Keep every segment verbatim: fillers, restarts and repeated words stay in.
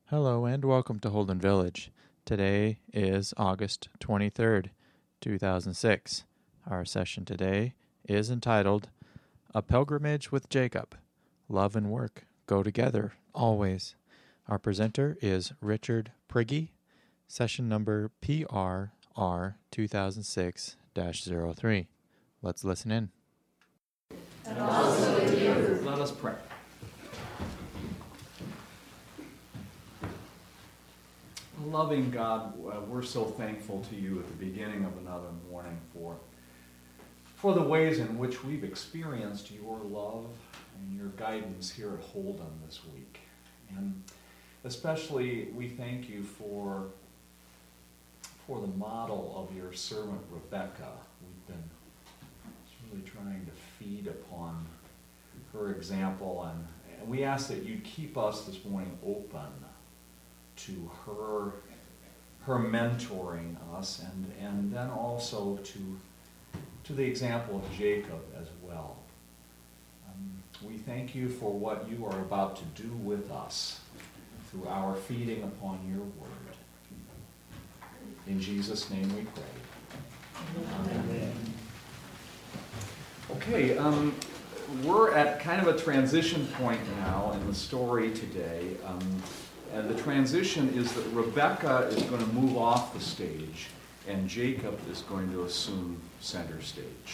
Hello and welcome to Holden Village. Today is August twenty-third, two thousand six. Our session today is entitled, A Pilgrimage with Jacob. Love and work go together, always. Our presenter is Richard Prigge, session number P R R two thousand six dash zero three. Let's listen in. And also with you. Let us pray. Loving God, uh, we're so thankful to you at the beginning of another morning for, for the ways in which we've experienced your love and your guidance here at Holden this week. And especially we thank you for, for the model of your servant Rebecca. We've been really trying to feed upon her example, and, and we ask that you'd keep us this morning open to her her mentoring us, and, and then also to, to the example of Jacob as well. Um, we thank you for what you are about to do with us through our feeding upon your word. In Jesus' name we pray. Amen. Okay, um, we're at kind of a transition point now in the story today. Um, And the transition is that Rebecca is going to move off the stage and Jacob is going to assume center stage.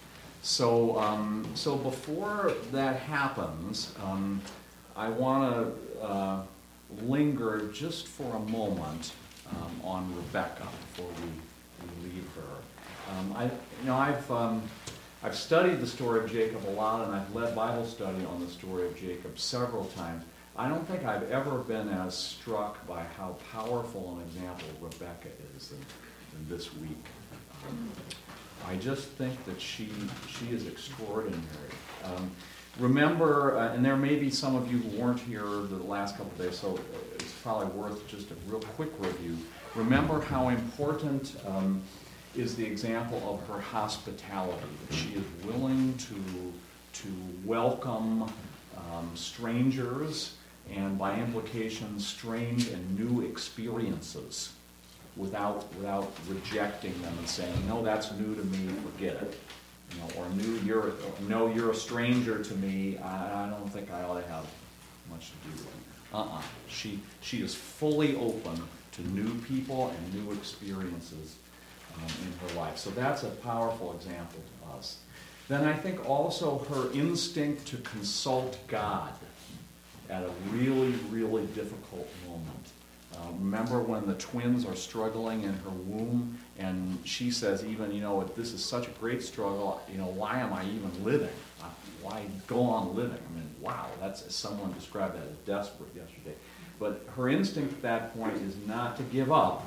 So, um, so before that happens, um, I want to uh, linger just for a moment um, on Rebecca before we, we leave her. Um, I, you know, I've um, I've studied the story of Jacob a lot, and I've led Bible study on the story of Jacob several times. I don't think I've ever been as struck by how powerful an example Rebecca is than, than this week. Um, I just think that she she is extraordinary. Um, remember, uh, and there may be some of you who weren't here the last couple of days, so it's probably worth just a real quick review. Remember how important um, is the example of her hospitality, that she is willing to, to welcome um, strangers, and by implication, strange and new experiences without without rejecting them and saying, no, that's new to me, forget it. You know, or new, you're no, you're a stranger to me, I, I don't think I ought to have much to do with you. Uh-uh. She she is fully open to new people and new experiences um, in her life. So that's a powerful example to us. Then I think also her instinct to consult God at a really, really difficult moment. Uh, remember when the twins are struggling in her womb, and she says even, you know, this is such a great struggle, you know, why am I even living? Uh, why go on living? I mean, wow, that's, someone described that as desperate yesterday. But her instinct at that point is not to give up,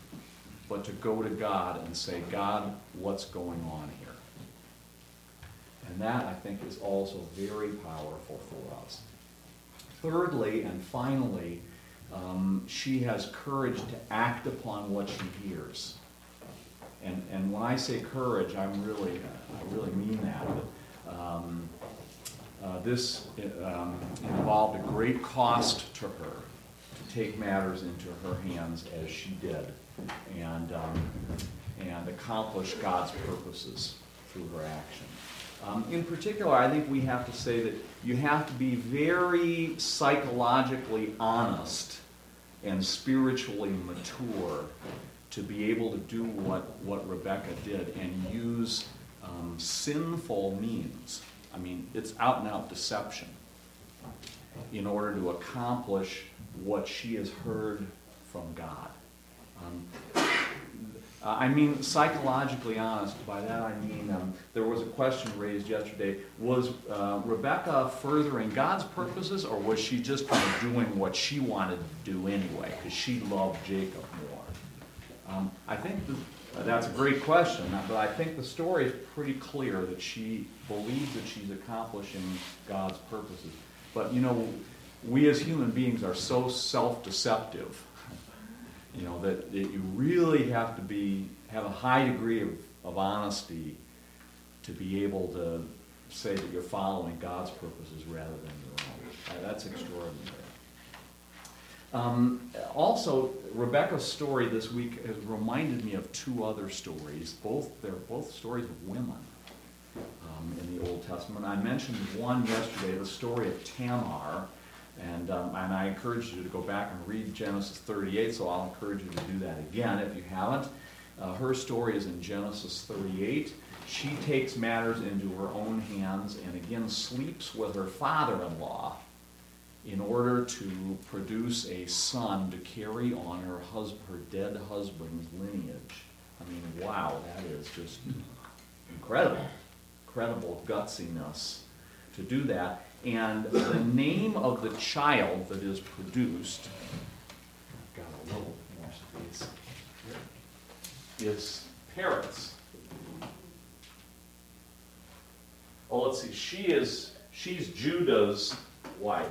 but to go to God and say, God, what's going on here? And that, I think, is also very powerful for us. Thirdly, and finally, um, she has courage to act upon what she hears. And and when I say courage, I'm really, uh, I really mean that. But, um, uh, this um, involved a great cost to her to take matters into her hands as she did, and um, and accomplish God's purposes through her action. Um, in particular, I think we have to say that you have to be very psychologically honest and spiritually mature to be able to do what, what Rebecca did and use um, sinful means. I mean, it's out-and-out deception in order to accomplish what she has heard from God. Um, Uh, I mean psychologically honest. By that I mean um, there was a question raised yesterday. Was uh, Rebecca furthering God's purposes, or was she just kind of doing what she wanted to do anyway because she loved Jacob more? Um, I think the, uh, that's a great question, but I think the story is pretty clear that she believes that she's accomplishing God's purposes. But, you know, we as human beings are so self-deceptive. You know, that, that you really have to be have a high degree of, of honesty to be able to say that you're following God's purposes rather than your own. Uh, that's extraordinary. Um, also, Rebecca's story this week has reminded me of two other stories. Both they're both stories of women um, in the Old Testament. I mentioned one yesterday, the story of Tamar, and um, and I encourage you to go back and read Genesis thirty-eight. So I'll encourage you to do that again if you haven't. Uh, her story is in Genesis thirty-eight. She takes matters into her own hands and again sleeps with her father-in-law in order to produce a son to carry on her hus- her dead husband's lineage. I mean, wow, that is just incredible, incredible gutsiness to do that. And the name of the child that is produced, got a little more space here, is Peretz. Oh, let's see, she is, she's Judah's wife.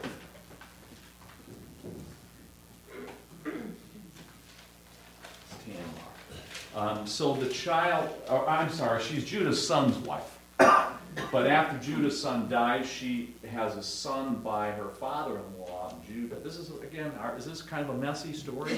Um, so the child, or I'm sorry, she's Judah's son's wife. But after Judah's son dies, she has a son by her father-in-law, Judah. This is, again, our, is this kind of a messy story?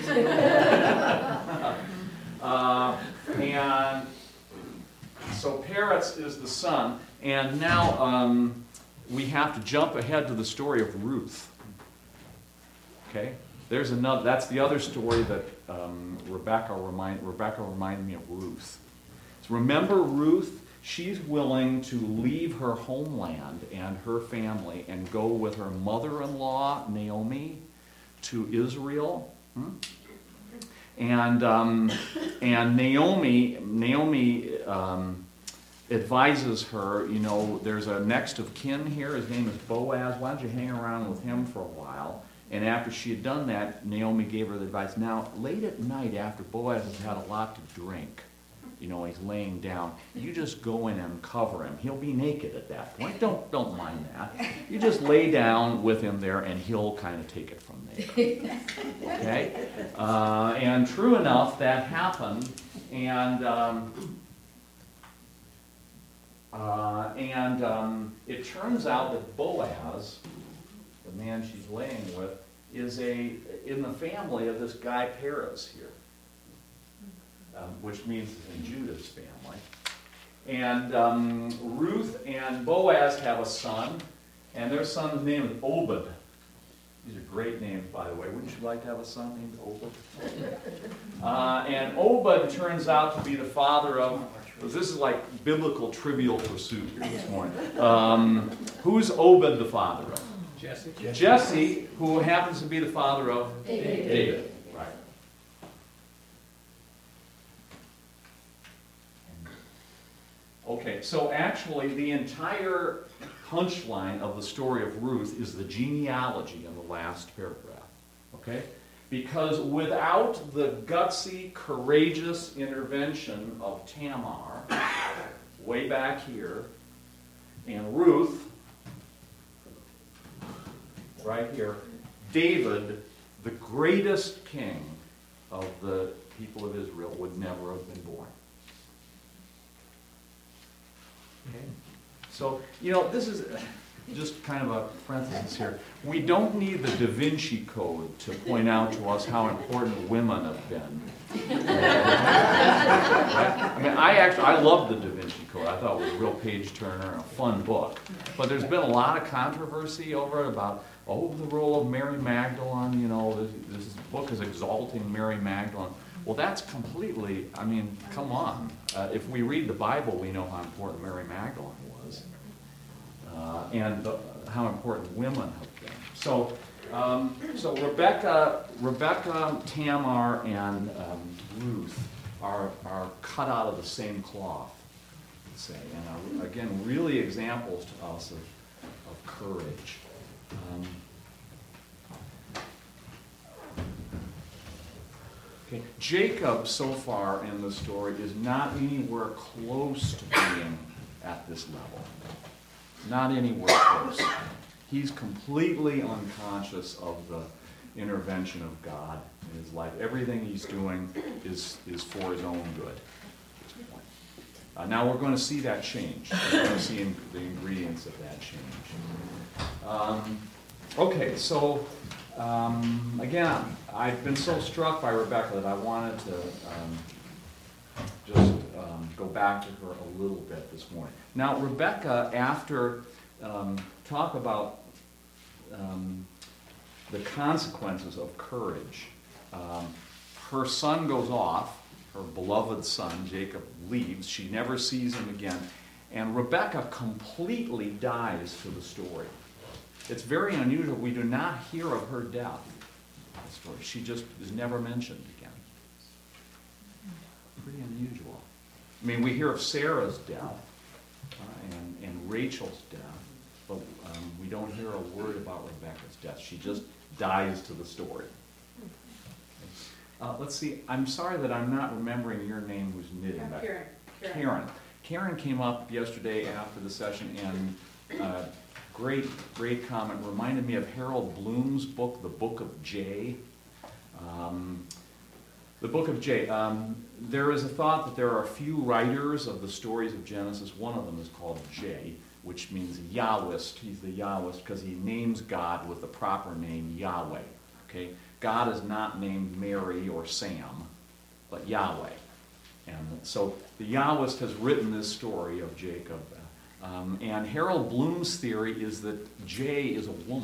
uh, and so Peretz is the son. And now um, we have to jump ahead to the story of Ruth. Okay? There's another, that's the other story that um, Rebecca, remind, Rebecca reminded me of Ruth. So remember Ruth? She's willing to leave her homeland and her family and go with her mother-in-law, Naomi, to Israel. Hmm? And um, and Naomi, Naomi um, advises her, you know, there's a next of kin here. His name is Boaz. Why don't you hang around with him for a while? And after she had done that, Naomi gave her the advice. Now, late at night, after Boaz has had a lot to drink, you know, he's laying down, you just go in and cover him. He'll be naked at that point. Don't don't mind that. You just lay down with him there, and he'll kind of take it from there. Okay? Uh, and true enough, that happened. And um, uh, and um, it turns out that Boaz, the man she's laying with, is a in the family of this guy Perez here. Um, which means it's in Judah's family. And um, Ruth and Boaz have a son, and their son's name is Obed. These are great names, by the way. Wouldn't you like to have a son named Obed? Uh, and Obed turns out to be the father of, this is like biblical trivial pursuit here this morning. Um, who's Obed the father of? Jesse. Jesse, who happens to be the father of David. David. Okay, so actually the entire punchline of the story of Ruth is the genealogy in the last paragraph, okay? Because without the gutsy, courageous intervention of Tamar, way back here, and Ruth, right here, David, the greatest king of the people of Israel, would never have been born. Okay. So, you know, this is just kind of a parenthesis here. We don't need the Da Vinci Code to point out to us how important women have been. I mean, I actually, I loved the Da Vinci Code. I thought it was a real page-turner and a fun book. But there's been a lot of controversy over it about, oh, the role of Mary Magdalene, you know, this, this book is exalting Mary Magdalene. Well, that's completely, I mean, come on. Uh, if we read the Bible, we know how important Mary Magdalene was. Uh, and the, how important women have been. So, um, so Rebecca, Rebecca, Tamar, and um, Ruth are, are cut out of the same cloth, let's say. And are, again, really examples to us of, of courage. Um, Okay. Jacob, so far in the story, is not anywhere close to being at this level. Not anywhere close. He's completely unconscious of the intervention of God in his life. Everything he's doing is, is for his own good at this point. Uh, now we're going to see that change. We're going to see in, the ingredients of that change. Um, okay, so... Um, again, again, I've been so struck by Rebecca that I wanted to um, just um, go back to her a little bit this morning. Now, Rebecca, after um, talk about um, the consequences of courage, um, her son goes off, her beloved son, Jacob, leaves. She never sees him again. And Rebecca completely dies to the story. It's very unusual. We do not hear of her death. She just is never mentioned again. Pretty unusual. I mean, we hear of Sarah's death uh, and, and Rachel's death, but um, we don't hear a word about Rebecca's death. She just dies to the story. Uh, let's see. I'm sorry that I'm not remembering your name who's knitting back. Karen. Karen. Karen. Karen came up yesterday after the session and uh, great, great comment. Reminded me of Harold Bloom's book, The Book of Jay. Um, the Book of Jay. Um, there is a thought that there are a few writers of the stories of Genesis. One of them is called Jay, which means Yahwist. He's the Yahwist because he names God with the proper name Yahweh. Okay? God is not named Mary or Sam, but Yahweh. And so the Yahwist has written this story of Jacob. Um, and Harold Bloom's theory is that Jay is a woman.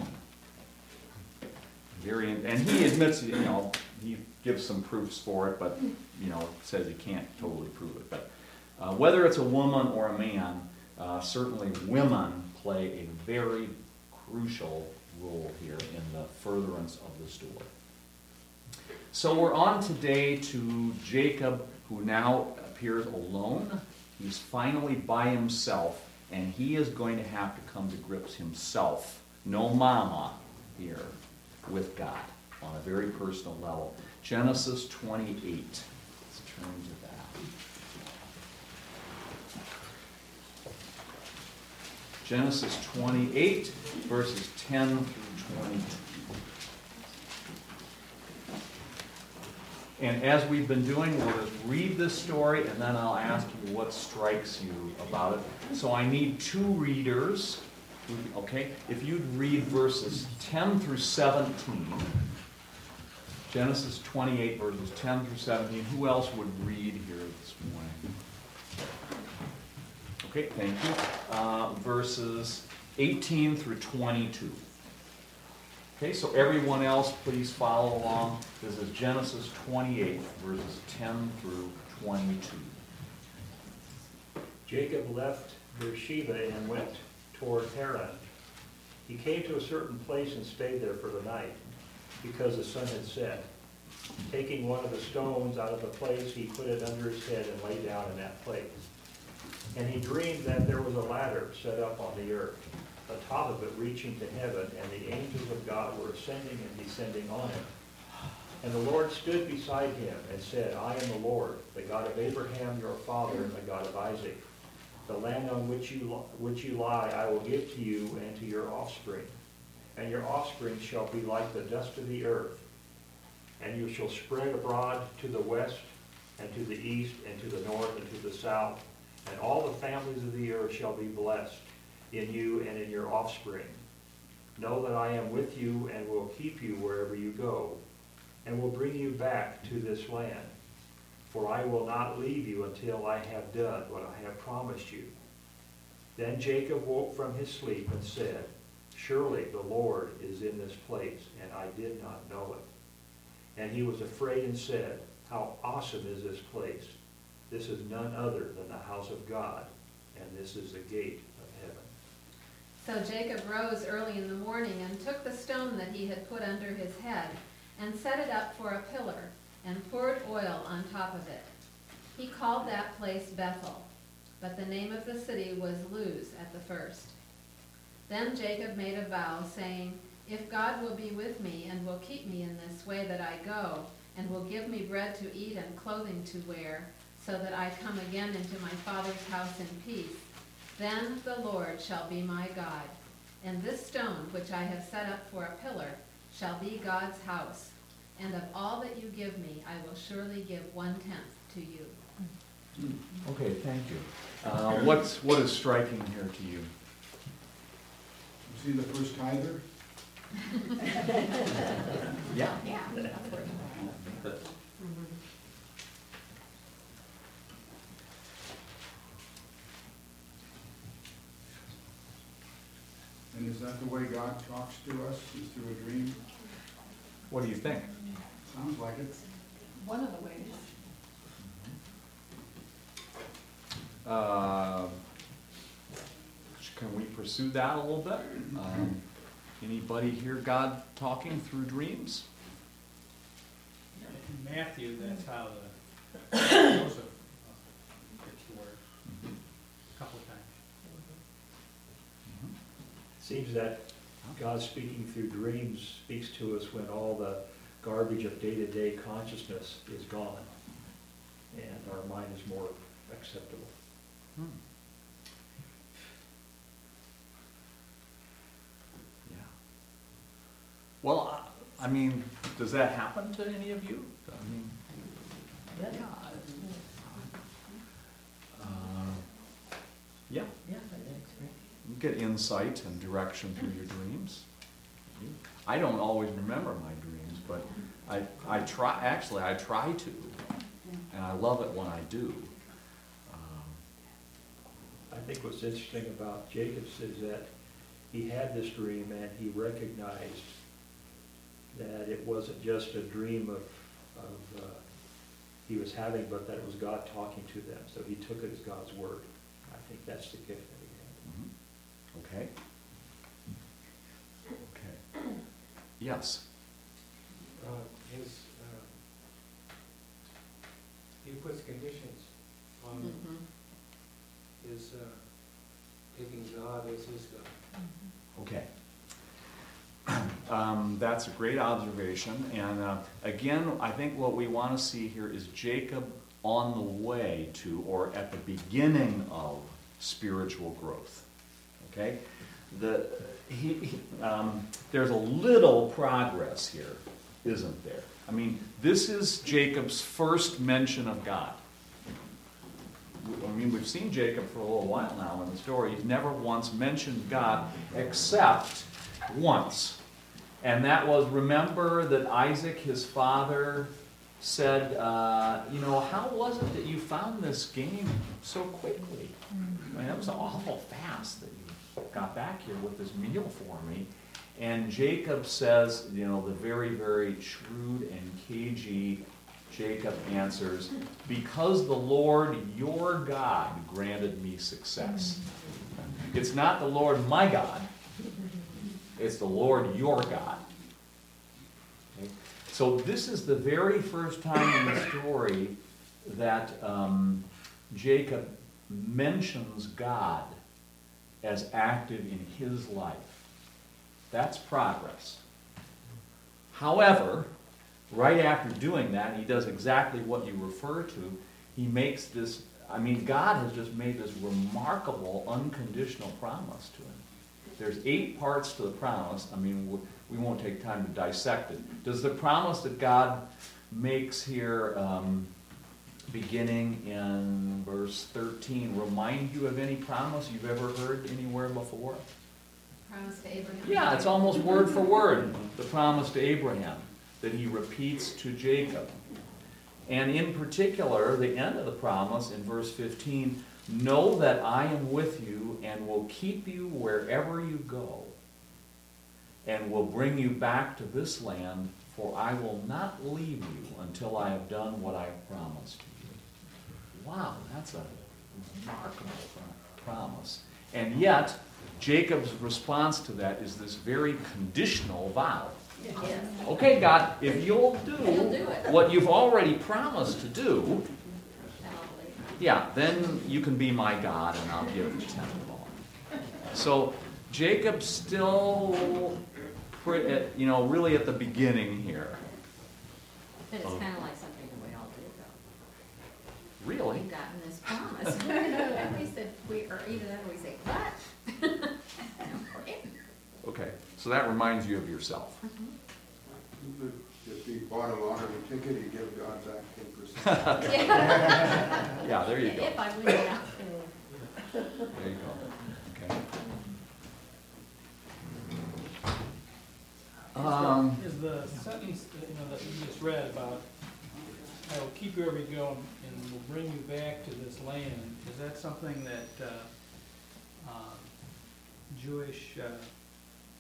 Very, and he admits, you know, he gives some proofs for it, but, you know, says he can't totally prove it. But uh, whether it's a woman or a man, uh, certainly women play a very crucial role here in the furtherance of the story. So we're on today to Jacob, who now appears alone. He's finally by himself, and he is going to have to come to grips himself, no mama here, with God on a very personal level. Genesis twenty-eight. Let's turn to that. Genesis twenty-eight, verses ten through twenty-two. And as we've been doing, we'll just read this story, and then I'll ask you what strikes you about it. So I need two readers, okay? If you'd read verses ten through seventeen, Genesis twenty-eight, verses ten through seventeen. Who else would read here this morning? Okay, thank you. Uh, verses eighteen through twenty-two. Okay, so everyone else, please follow along. This is Genesis twenty-eight, verses ten through twenty-two. Jacob left Beersheba and went toward Haran. He came to a certain place and stayed there for the night, because the sun had set. Taking one of the stones out of the place, he put it under his head and lay down in that place. And he dreamed that there was a ladder set up on the earth, the top of it reaching to heaven, and the angels of God were ascending and descending on it. And the Lord stood beside him and said, I am the Lord, the God of Abraham your father, and the God of Isaac. The land on which you, which you lie I will give to you and to your offspring. And your offspring shall be like the dust of the earth. And you shall spread abroad to the west, and to the east, and to the north, and to the south. And all the families of the earth shall be blessed in you and in your offspring. Know that I am with you and will keep you wherever you go, and will bring you back to this land. For I will not leave you until I have done what I have promised you. Then Jacob woke from his sleep and said, Surely the Lord is in this place, and I did not know it. And he was afraid and said, How awesome is this place! This is none other than the house of God, and this is the gate of heaven. So Jacob rose early in the morning and took the stone that he had put under his head and set it up for a pillar and poured oil on top of it. He called that place Bethel, but the name of the city was Luz at the first. Then Jacob made a vow, saying, If God will be with me and will keep me in this way that I go, and will give me bread to eat and clothing to wear, so that I come again into my father's house in peace, then the Lord shall be my God, and this stone which I have set up for a pillar shall be God's house, and of all that you give me I will surely give one-tenth to you. Okay, thank you. Uh, what's, what is striking here to you? You see the first tither? Yeah. Yeah. that the way God talks to us, is through a dream? What do you think? Sounds like it. One of the ways. Uh, Can we pursue that a little bit? Um, Anybody hear God talking through dreams? In Matthew, that's how the Joseph uh, gets the word a couple of times. Seems that God speaking through dreams speaks to us when all the garbage of day-to-day consciousness is gone and our mind is more acceptable. Hmm. Yeah. Well, I, I mean, does that happen to any of you? I mean, yeah. Uh, yeah. Yeah, that's great. You get insight and direction through your dreams. I don't always remember my dreams, but I, I try, actually, I try to, and I love it when I do. Um, I think what's interesting about Jacob's is that he had this dream and he recognized that it wasn't just a dream of, of uh, he was having, but that it was God talking to them. So he took it as God's word. I think that's the gift that he mhm. Okay. Okay. Yes. Uh, his, uh, he puts conditions on Mm-hmm. his, uh, taking God as his God. Okay. Um, that's a great observation. And uh, again, I think what we want to see here is Jacob on the way to, or at the beginning of, spiritual growth. Okay? The, he, he, um, there's a little progress here, isn't there? I mean, this is Jacob's first mention of God. I mean, we've seen Jacob for a little while now in the story. He's never once mentioned God except once. And that was, remember that Isaac, his father, said, uh, you know, how was it that you found this game so quickly? I mean, that was awful fast that you got back here with this meal for me. And Jacob says, you know, the very, very shrewd and cagey Jacob answers, because the Lord your God granted me success. It's not the Lord my God. It's the Lord your God. Okay? So this is the very first time in the story that um, Jacob mentions God as active in his life. That's progress. However, right after doing that, he does exactly what you refer to. He makes this, I mean, God has just made this remarkable unconditional promise to him. There's eight parts to the promise. I mean, we won't take time to dissect it. Does the promise that God makes here, um, beginning in verse thirteen, remind you of any promise you've ever heard anywhere before? Promise to Abraham. Yeah, it's almost word for word, the promise to Abraham that he repeats to Jacob. And in particular, the end of the promise in verse fifteen, know that I am with you and will keep you wherever you go and will bring you back to this land, for I will not leave you until I have done what I have promised to you. Wow, that's a remarkable promise. And yet, Jacob's response to that is this very conditional vow. Yes. Okay, God, if you'll do, You'll do it. what you've already promised to do, yeah, then you can be my God and I'll give the tenth of all. So Jacob's still, pre- at, you know, really at the beginning here. But it's kind of like something that we all do, though. Really? We've gotten this promise. And we said, we, or either that or we say, what? Okay, so that reminds you of yourself. If you bought a lottery ticket, you give God back ten percent. Yeah, there you go. If I win it out. There you go. Okay. Um, Is the sentence that, you know, that you just read about, I will keep you wherever you go and will bring you back to this land, is that something that uh, uh, Jewish uh,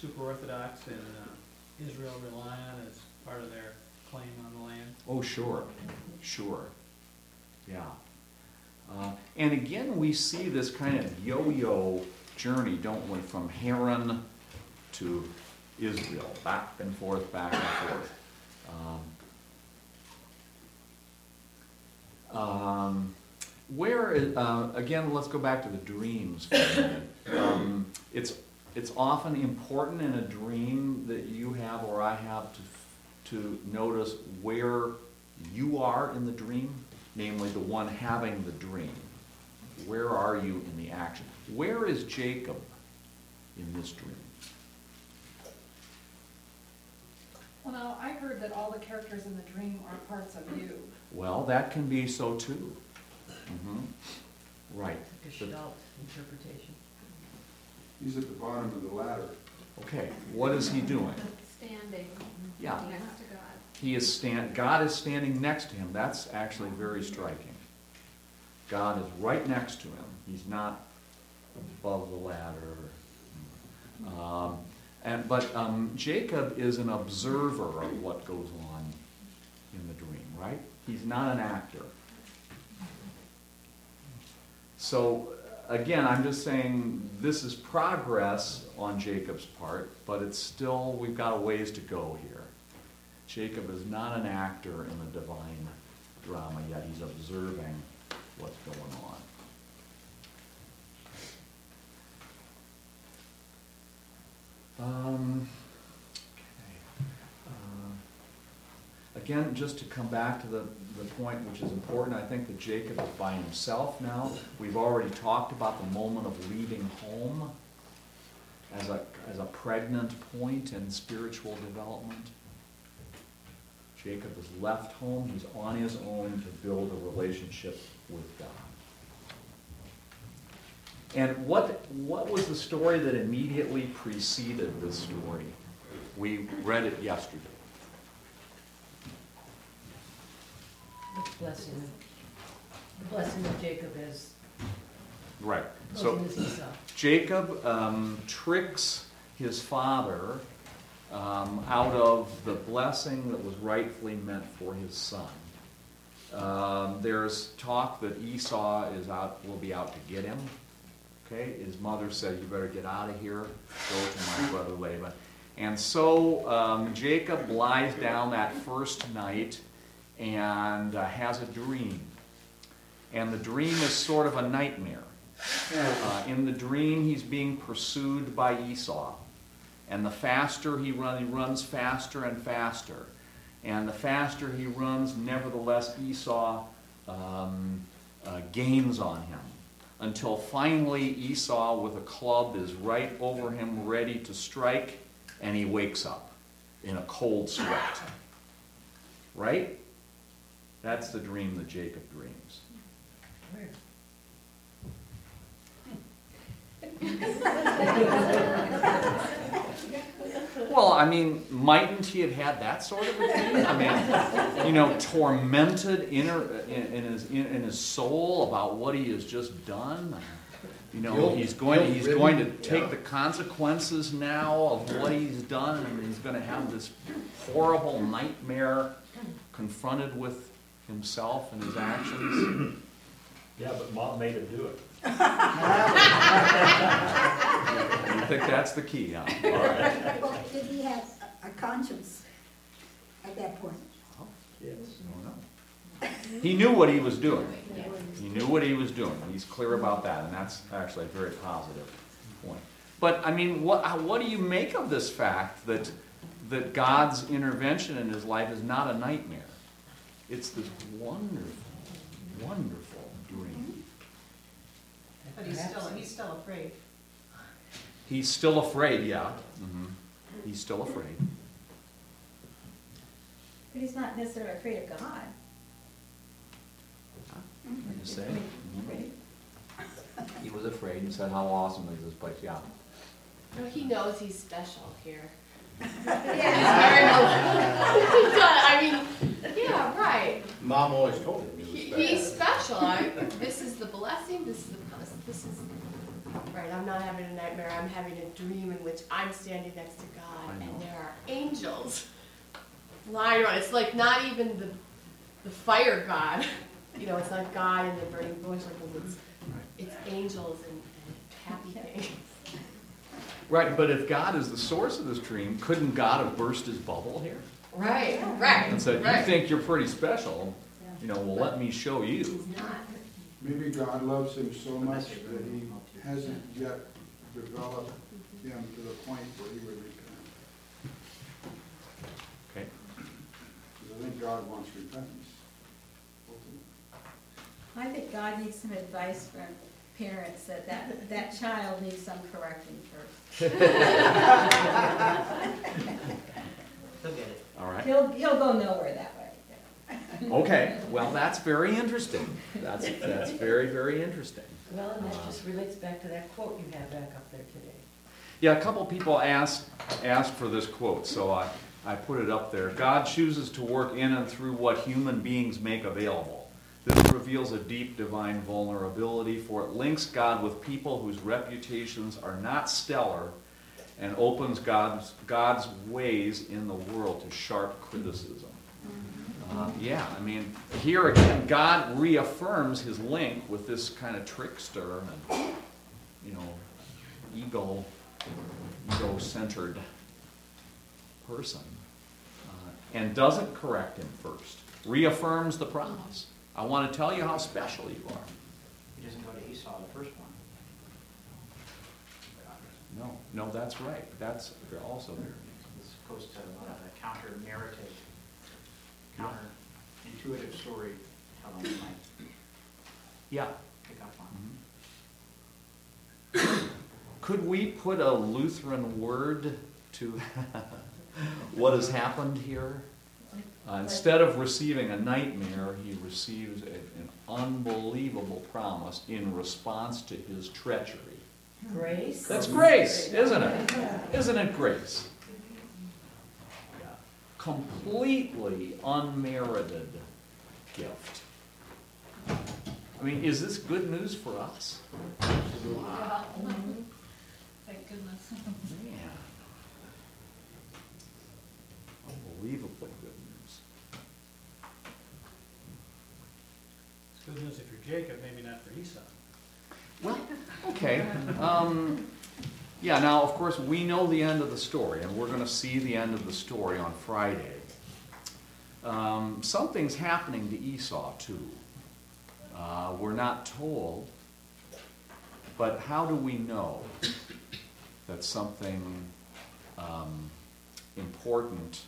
super Orthodox and uh, Israel rely on as part of their claim on the land? Oh, sure, sure, yeah. Uh, and again, we see this kind of yo-yo journey, don't we, from Haran to Israel, back and forth, back and forth. Um, um, where, is, uh, again, let's go back to the dreams for a minute. Um, it's, it's often important in a dream that you have or I have to, to notice where you are in the dream, namely the one having the dream. Where are you in the action? Where is Jacob in this dream? Well, now, I heard that all the characters in the dream are parts of you. Well, that can be so too. Mm-hmm. Right. Gestalt interpretation. He's at the bottom of the ladder. Okay, what is he doing? Standing Yeah. next to God. He is stand. God is standing next to him. That's actually very striking. God is right next to him. He's not above the ladder. Um, and but um, Jacob is an observer of what goes on in the dream. Right? He's not an actor. So again, I'm just saying this is progress on Jacob's part, but it's still, we've got a ways to go here. Jacob is not an actor in the divine drama, yet he's observing what's going on. Um, okay. Uh, again, just to come back to the, the point which is important, I think that Jacob is by himself now. We've already talked about the moment of leaving home as a, as a pregnant point in spiritual development. Jacob has left home. He's on his own to build a relationship with God. And what, what was the story that immediately preceded this story? We read it yesterday. The blessing, the blessing of Jacob is Right. So blessing Esau. Jacob um, tricks his father um, out of the blessing that was rightfully meant for his son. Um, there's talk that Esau is out, will be out to get him. Okay, his mother said, "You better get out of here. Go to my brother Laban." And so um, Jacob lies down that first night and uh, has a dream. And the dream is sort of a nightmare. Uh, in the dream, he's being pursued by Esau. And the faster he runs, he runs faster and faster. And the faster he runs, nevertheless, Esau um, uh, gains on him. Until finally Esau, with a club, is right over him, ready to strike, and he wakes up in a cold sweat. Right? That's the dream that Jacob dreams. Where? Well, I mean, mightn't he have had that sort of a dream? I mean, you know, tormented inner, in, in, his, in, in his soul about what he has just done. You know, Guilt- he's going, he's guilt-ridden, going to take yeah. the consequences now of what he's done, and he's going to have this horrible nightmare confronted with himself and his actions. Yeah, but mom made him do it. You think that's the key, huh? All right. Well, did he have a conscience at that point? Yes. I don't know. He knew what he was doing. He knew what he was doing. He's clear about that, and that's actually a very positive point. But I mean, what what do you make of this fact that that God's intervention in his life is not a nightmare? It's this wonderful, wonderful dream. But he's still, he's still afraid. He's still afraid, yeah. Mm-hmm. He's still afraid. But he's not necessarily afraid of God. What you say? Mhm. He was afraid and said, "How awesome is this place?" Yeah. No, he knows he's special here. Yeah. I mean, yeah, right. Mom always told him he He, was he's special. special. I, this is the blessing, this is the, this is, Right, I'm not having a nightmare, I'm having a dream in which I'm standing next to God I know. and there are angels flying around. It's like not even the, the fire God, you know, it's not God in the burning bush, like it's, it's angels and, and happy things. Right, but if God is the source of this dream, couldn't God have burst his bubble here? Right, right, And said, you right. think you're pretty special, you know, well, let me show you. He's not. Maybe God loves him so much that he hasn't yet developed him to the point where he would repent. Okay. Because I think God wants repentance. I think God needs some advice from parents that that, that child needs some correcting first. He'll get it. All right. He'll, he'll go nowhere that way. Okay, well, that's very interesting. That's, that's very, very interesting. Well, and that just relates back to that quote you have back up there today. Yeah, a couple people asked, asked for this quote, so I, I put it up there. God chooses to work in and through what human beings make available. This reveals a deep divine vulnerability, for it links God with people whose reputations are not stellar and opens God's, God's ways in the world to sharp criticism. Uh, yeah, I mean, here again, God reaffirms his link with this kind of trickster and, you know, ego, ego-centered person, uh, and doesn't correct him first. Reaffirms the promise. I want to tell you how special you are. He doesn't go to Esau, the first one. No, no, that's right. That's also there. This goes to uh, the counter-narrative, counter-intuitive story telling you might Yeah. pick up on. Could we put a Lutheran word to what has happened here? Uh, instead of receiving a nightmare, he receives a, an unbelievable promise in response to his treachery. Grace? That's grace, isn't it? Isn't it grace? Yeah. Completely unmerited gift. I mean, is this good news for us? Wow. Thank goodness. Man. Unbelievably good news. It's good news if you're Jacob, maybe not for Esau. Well, okay. Um, yeah, now, of course, we know the end of the story, and we're going to see the end of the story on Friday. Um, something's happening to Esau, too. Uh, we're not told, but how do we know that something um, important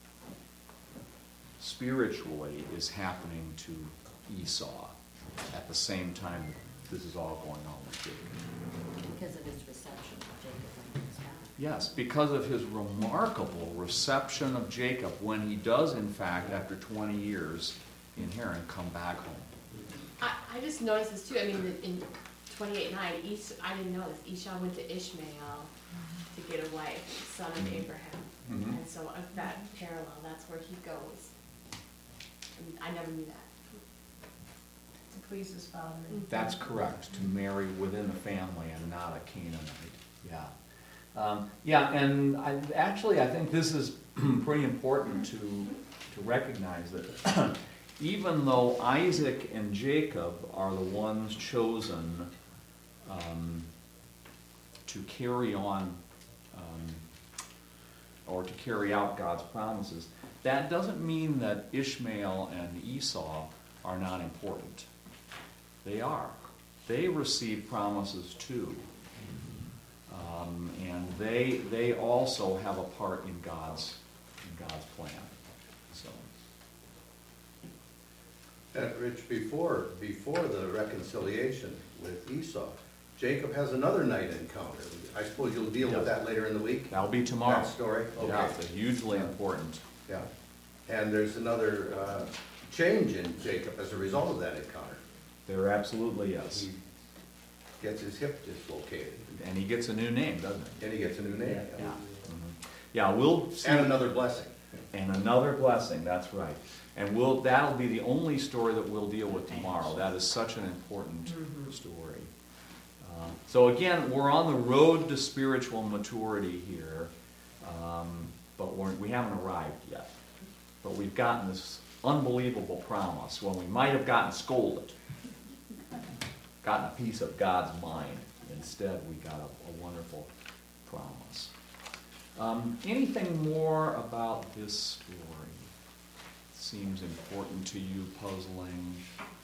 spiritually is happening to Esau at the same time that this is all going on with Jacob? Because of his reception of Jacob when he was found. Yes, because of his remarkable reception of Jacob when he does, in fact, after twenty years in Haran, come back home. I, I just noticed this too, I mean, in twenty-eight nine, Es- I didn't know this, Esau went to Ishmael to get a wife, son of Abraham. Mhm. And so of that parallel, that's where he goes. And I never knew that. To please his father. That's correct, to marry within the family and not a Canaanite. Yeah. Um, yeah, and I, actually, I think this is pretty important to, to recognize that even though Isaac and Jacob are the ones chosen um, to carry on um, or to carry out God's promises, that doesn't mean that Ishmael and Esau are not important. They are. They receive promises too. Um, and they they also have a part in God's in God's plan. So And Rich, before before the reconciliation with Esau, Jacob has another night encounter. I suppose you'll deal with that later in the week? that'll be tomorrow. That story? Yeah, Okay. it's hugely important. Yeah. And there's another uh, change in Jacob as a result of that encounter. There absolutely is. He gets his hip dislocated. And he gets a new name, doesn't he? And he gets a new name. Yeah. Mhm. Yeah, we'll see. And another blessing. And another blessing, that's right. And we'll that'll be the only story that we'll deal with tomorrow. That is such an important story. Uh, So again, we're on the road to spiritual maturity here, um, but we're, we haven't arrived yet. But we've gotten this unbelievable promise when we might have gotten scolded, gotten a piece of God's mind. Instead, we got a, a wonderful promise. Um, anything more about this story? Seems important to you, puzzling?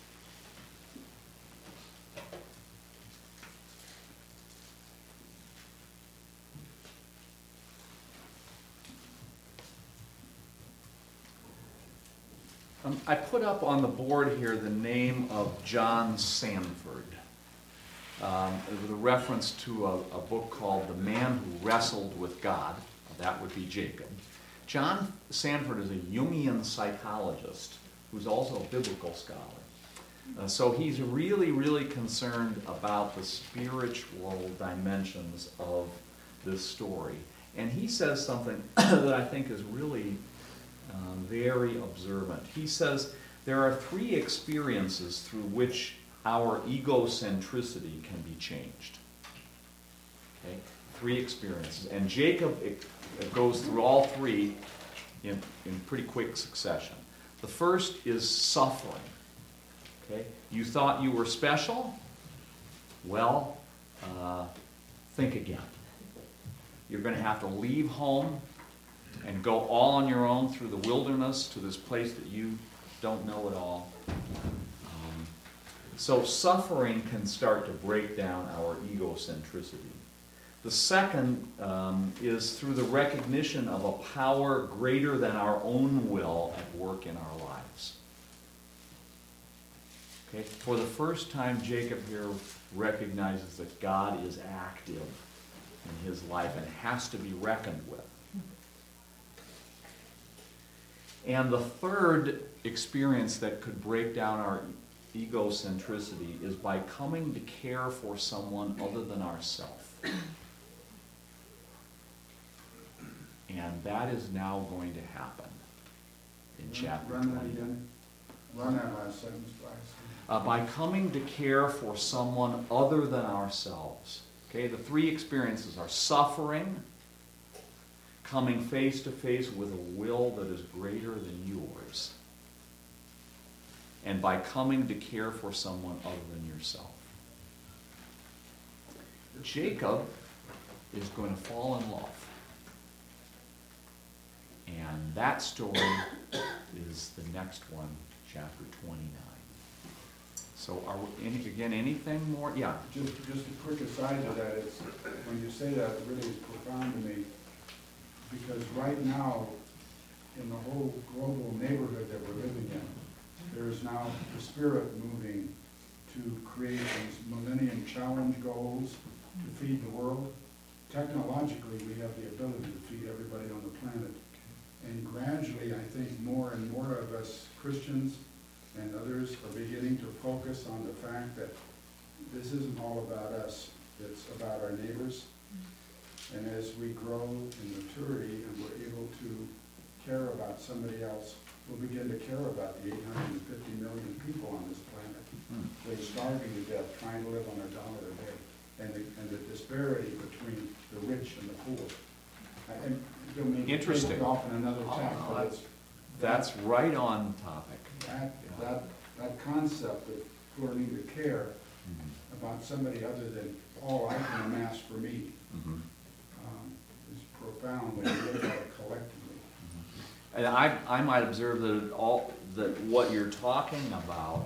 Um, I put up on the board here the name of John Sanford, um, with a reference to a, a book called The Man Who Wrestled with God. That would be Jacob. John Sanford is a Jungian psychologist who's also a biblical scholar. Uh, so he's really, really concerned about the spiritual dimensions of this story. And he says something that I think is really um, very observant. He says there are three experiences through which our egocentricity can be changed. Okay? Three experiences. And Jacob it, it goes through all three in, in pretty quick succession. The first is suffering. Okay? You thought you were special? Well, uh, think again. You're going to have to leave home and go all on your own through the wilderness to this place that you don't know at all. Um, so suffering can start to break down our egocentricity. The second um, is through the recognition of a power greater than our own will at work in our lives. Okay? For the first time, Jacob here recognizes that God is active in his life and has to be reckoned with. And the third experience that could break down our egocentricity is by coming to care for someone other than ourselves. And that is now going to happen in chapter Run that twenty. again. Run that last sentence, please. Uh, by coming to care for someone other than ourselves. Okay, the three experiences are suffering, coming face to face with a will that is greater than yours, and by coming to care for someone other than yourself. Jacob is going to fall in love. And that story is the next one, chapter twenty-nine. So are we, any, again, anything more? Yeah. Just, just a quick aside to that, it's, when you say that, it really is profound to me, because right now, in the whole global neighborhood that we're living in, there is now the spirit moving to create these Millennium Challenge goals to feed the world. Technologically, we have the ability to feed everybody on the planet. And gradually, I think more and more of us Christians and others are beginning to focus on the fact that this isn't all about us, it's about our neighbors. And as we grow in maturity and we're able to care about somebody else, we'll begin to care about the eight hundred fifty million people on this planet. Hmm. They're starving to death, trying to live on a dollar a day. And the, and the disparity between the rich and the poor. I- And I don't mean to Interesting. take it off in another tack, Oh, but it's That's right on topic. that, that, that concept of learning to care Mhm. about somebody other than all I can amass for me Mhm. um, is profound when you look at it collectively. And I, I might observe that it all, that what you're talking about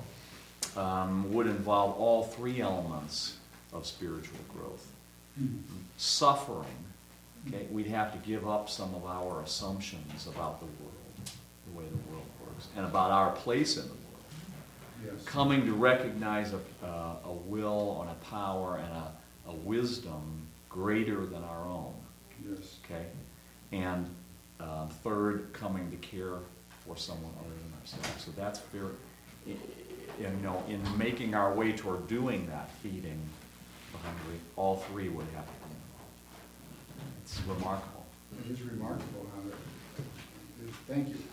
um, would involve all three elements of spiritual growth. Suffering, okay, we'd have to give up some of our assumptions about the world, the way the world works, and about our place in the world. Yes. Coming to recognize a, uh, a will and a power and a, a wisdom greater than our own. Yes. Okay? And uh, third, coming to care for someone other than ourselves. So that's very, i- i- you know, in making our way toward doing that, feeding the hungry, all three would have to be involved. It's remarkable. It is remarkable how that, is- thank you.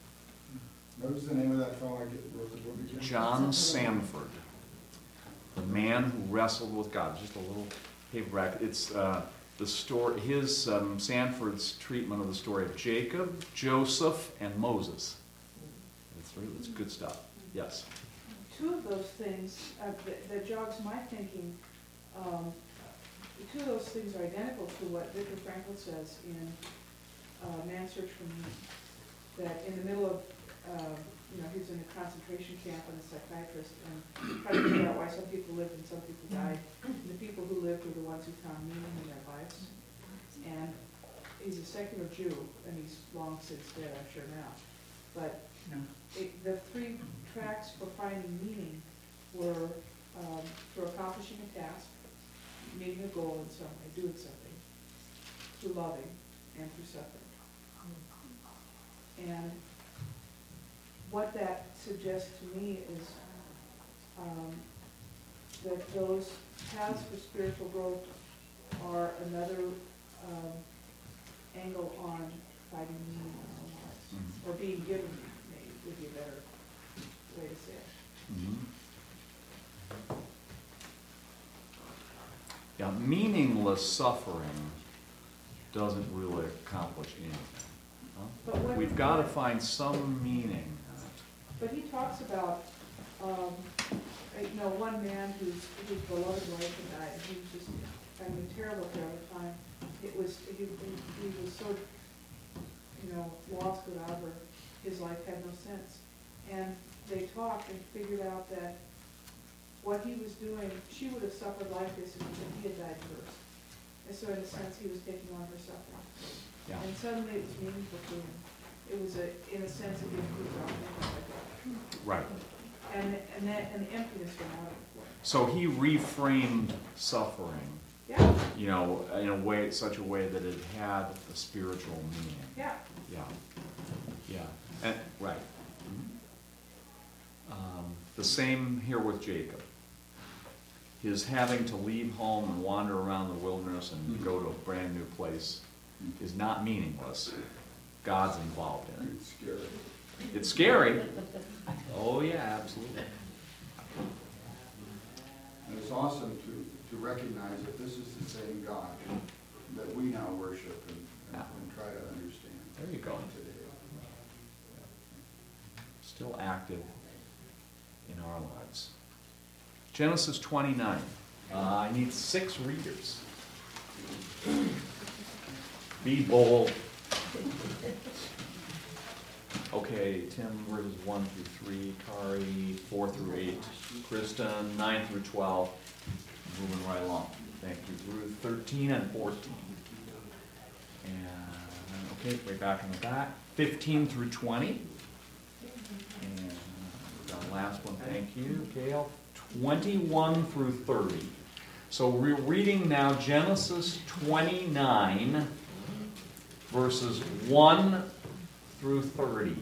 What was the name of that fellow I get- wrote the book again? John Sanford, The man who wrestled with God. Just a little paperback. It's uh, the story, his, um, Sanford's treatment of the story of Jacob, Joseph, and Moses. It's, really, it's good stuff. Yes? Two of those things, uh, that, that jogs my thinking, um, two of those things are identical to what Viktor Frankl says in uh, Man's Search for Meaning. That in the middle of, uh, you know, he was in a concentration camp and a psychiatrist and trying to figure out why some people lived and some people died. And the people who lived were the ones who found meaning in their lives. And he's a secular Jew, and he's long since dead, I'm sure now. But it, the three tracks for finding meaning were um, through accomplishing a task, meeting a goal in some way, doing something, through loving, and through suffering. And what that suggests to me is um, that those paths for spiritual growth are another um, angle on finding meaning in our own lives, Mm-hmm. or being given meaning, maybe would be a better way to say it. Mm-hmm. Yeah, meaningless suffering doesn't really accomplish anything. Huh? But when- We've got to find some meaning in it. But he talks about, um, you know, one man whose, whose beloved wife had died, and he was just having a terrible, terrible time. It was, he, he was so, you know, lost without her. His life had no sense. And they talked and figured out that what he was doing, she would have suffered like this if he had died first. And so in a sense, he was taking on her suffering. Yeah. And suddenly it was meaningful to him. It was a, in a sense, a gift of God. Right. And, and that, and the emptiness went out of it. So he reframed suffering, Yeah, you know, in a way, such a way that it had a spiritual meaning. yeah. Yeah. Yeah. And, right. Um, the same here with Jacob. His having to leave home and wander around the wilderness and go to a brand new place is not meaningless. God's involved in it. It's scary. It's scary. Oh, yeah, absolutely. And it's awesome to, to recognize that this is the same God that we now worship and, and, and try to understand. There you go. Today. Still active in our lives. Genesis twenty-nine. Uh, I need six readers. Be bold. Okay, Tim, verses one through three, Kari, four through eight, Kristen, nine through twelve, moving right along. Thank you, Ruth, thirteen and fourteen. And, okay, way back in the back, fifteen through twenty. And the last one, thank you, Gail, twenty-one through thirty. So we're reading now Genesis twenty-nine, verses one through thirty.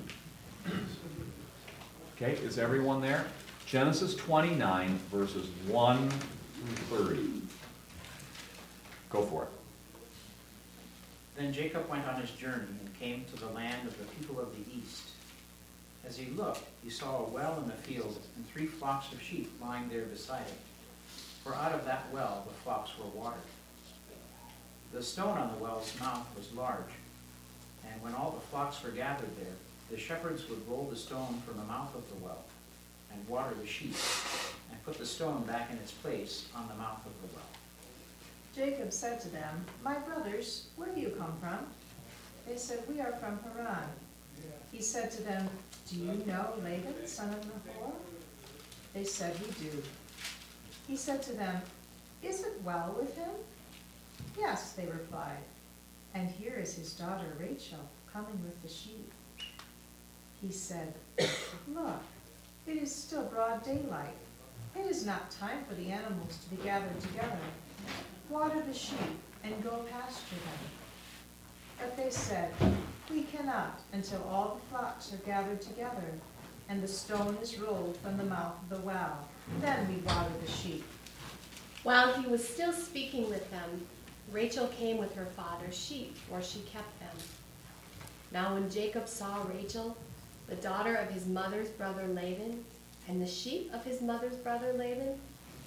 Okay, is everyone there? Genesis twenty-nine, verses one through thirty. Go for it. Then Jacob went on his journey and came to the land of the people of the east. As he looked, he saw a well in the field and three flocks of sheep lying there beside it. For out of that well the flocks were watered. The stone on the well's mouth was large, and when all the flocks were gathered there, the shepherds would roll the stone from the mouth of the well and water the sheep, and put the stone back in its place on the mouth of the well. Jacob said to them, "My brothers, where do you come from?" They said, "We are from Haran." He said to them, "Do you know Laban, son of Nahor?" They said, "We do." He said to them, "Is it well with him?" "Yes," they replied. "And here is his daughter Rachel coming with the sheep." He said, "Look, it is still broad daylight. It is not time for the animals to be gathered together. Water the sheep and go pasture them." But they said, "We cannot until all the flocks are gathered together and the stone is rolled from the mouth of the well. Then we water the sheep." While he was still speaking with them, Rachel came with her father's sheep, where she kept them. Now when Jacob saw Rachel, the daughter of his mother's brother Laban, and the sheep of his mother's brother Laban,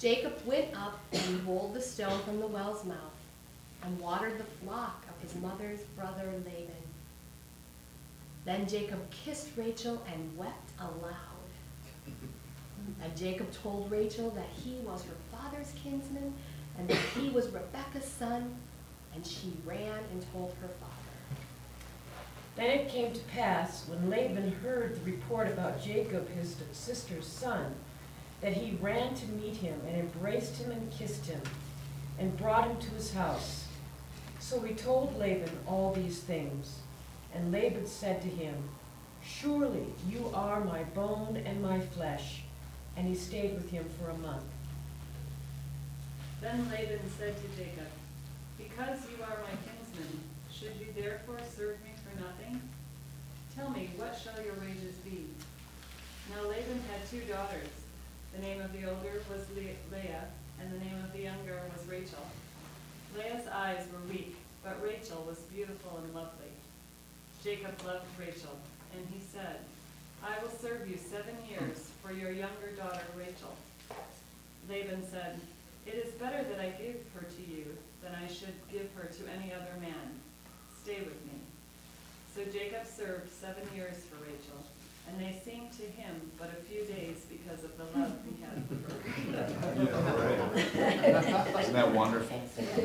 Jacob went up and rolled the stone from the well's mouth and watered the flock of his mother's brother Laban. Then Jacob kissed Rachel and wept aloud. And Jacob told Rachel that he was her father's kinsman and that he was Rebekah's son, and she ran and told her father. Then it came to pass, when Laban heard the report about Jacob, his sister's son, that he ran to meet him and embraced him and kissed him and brought him to his house. So he told Laban all these things. And Laban said to him, "Surely you are my bone and my flesh." And he stayed with him for a month. Then Laban said to Jacob, "Because you are my kinsman, should you therefore serve me for nothing? Tell me, what shall your wages be?" Now Laban had two daughters. The name of the older was Le- Leah, and the name of the younger was Rachel. Leah's eyes were weak, but Rachel was beautiful and lovely. Jacob loved Rachel, and he said, "I will serve you seven years for your younger daughter Rachel." Laban said, "It is better that I give her to you than I should give her to any other man. Stay with me." So Jacob served seven years for Rachel, and they seemed to him but a few days because of the love he had for her. Isn't that wonderful?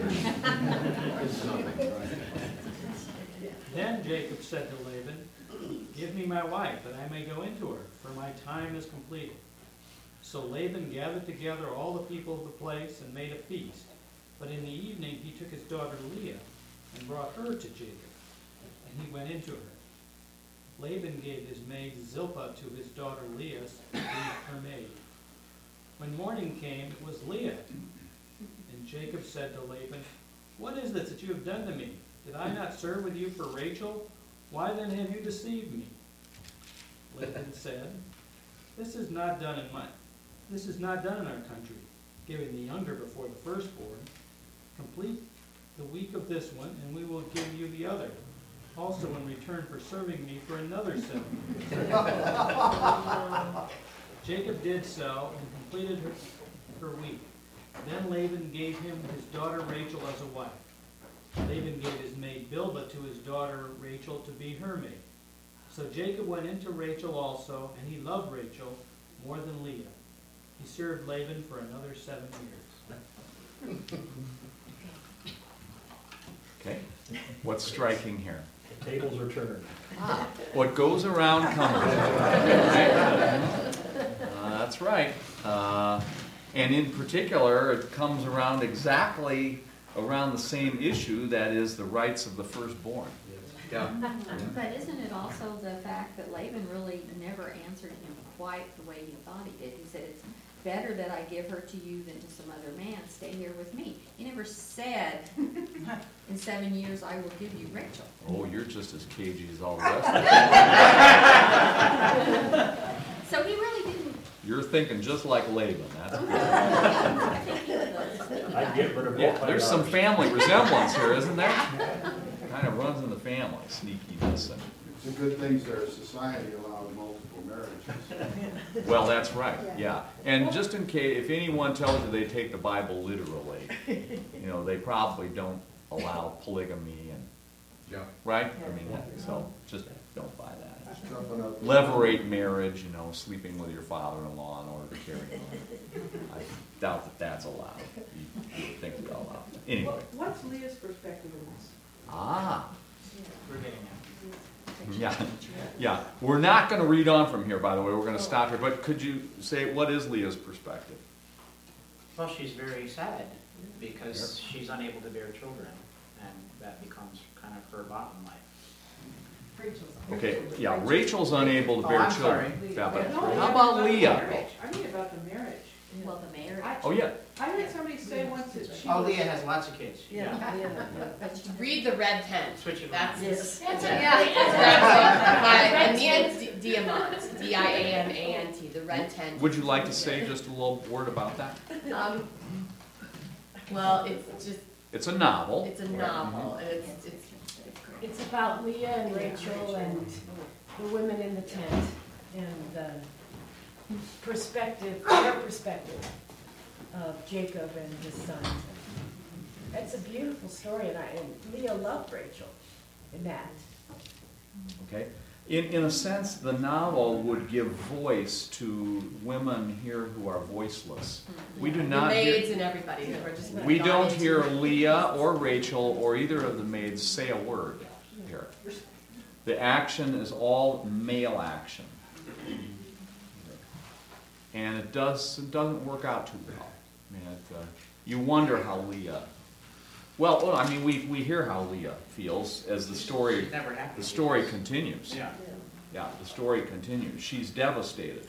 Then Jacob said to Laban, "Give me my wife, that I may go into her, for my time is completed." So Laban gathered together all the people of the place and made a feast. But in the evening he took his daughter Leah and brought her to Jacob, and he went into her. Laban gave his maid Zilpah to his daughter Leah to be her maid. When morning came, it was Leah. And Jacob said to Laban, "What is this that you have done to me? Did I not serve with you for Rachel? Why then have you deceived me?" Laban said, This is not done in my, this is not done in our country, giving the younger before the firstborn. Complete the week of this one, and we will give you the other, also in return for serving me for another seven years. Jacob did so and completed her, her week. Then Laban gave him his daughter Rachel as a wife. Laban gave his maid Bilhah to his daughter Rachel to be her maid. So Jacob went into Rachel also, and he loved Rachel more than Leah. He served Laban for another seven years. Okay, what's striking here? The tables are turned. What goes around comes around. Uh, that's right. Uh, and in particular, it comes around exactly around the same issue, that is the rights of the firstborn. Yeah. But isn't it also the fact that Laban really never answered him quite the way he thought he did? He said, "It's better that I give her to you than to some other man. Stay here with me." He never said, "In seven years I will give you Rachel." Oh, you're just as cagey as all the rest of us. So he really didn't. You're thinking just like Laban. That's good. I'd get rid of both Yeah, my there's some daughters. family resemblance here, isn't there? Kind of runs in the family, sneakiness. And, It's a good thing that our society allows multiple marriages. well, that's right, yeah. And just in case, if anyone tells you they take the Bible literally, you know, they probably don't allow polygamy and, Yeah. right? I mean, so just don't buy that. Jumping up- Levirate marriage, you know, sleeping with your father-in-law in order to carry on. I doubt that that's allowed. You you would think they're allowed. Anyway. What- What's Leah's perspective in this? Ah. We're getting there. Yeah, yeah. We're not going to read on from here, by the way. We're going to stop here. But could you say, what is Leah's perspective? Well, she's very sad because she's unable to bear children, and that becomes kind of her bottom life. Okay, yeah, Rachel's unable to Oh, bear I'm children. sorry. Yeah, but No, how about the Leah? marriage. I mean about the marriage. Well, the marriage. I- Oh, yeah. I heard somebody say once that she Oh, was. Leah has lots of kids. Yeah, Yeah. yeah, yeah. But you read the red tent. Switch it That's around. his. That's yeah. it. Yeah. It's red tent by Aeneas Diamant, D I A M A N T, the red tent. Would you like to say just a little word about that? Um, well, it's just, It's a novel. it's a novel, and it's, it's, It's about Leah and Rachel and the women in the tent and the perspective, their perspective. of Jacob and his son. That's a beautiful story, and I, and Leah loved Rachel in that. Okay? In, in a sense, the novel would give voice to women here who are voiceless. We do not The maids hear, and everybody that were just. we gone don't into- hear Leah or Rachel or either of the maids say a word here. The action is all male action. And it does it doesn't work out too well. I mean, it, uh, you wonder how Leah. Well, well, I mean, we we hear how Leah feels as the story She's never happy. the story continues. Yeah. Yeah, the story continues. She's devastated.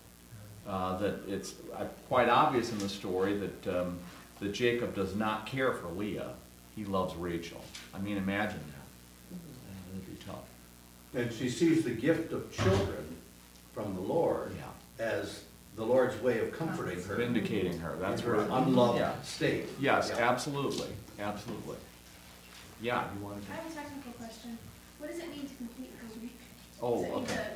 Uh, that it's uh, quite obvious in the story that um, that Jacob does not care for Leah. He loves Rachel. I mean, imagine that. That'd be tough. And she sees the gift of children from the Lord Yeah. as the Lord's way of comforting her. Vindicating her. That's in her right. unloved Yeah. state. Yes, Yeah. absolutely, absolutely. Yeah, you wanted to. I have a technical question. What does it mean to complete her week? Oh, Does it mean okay.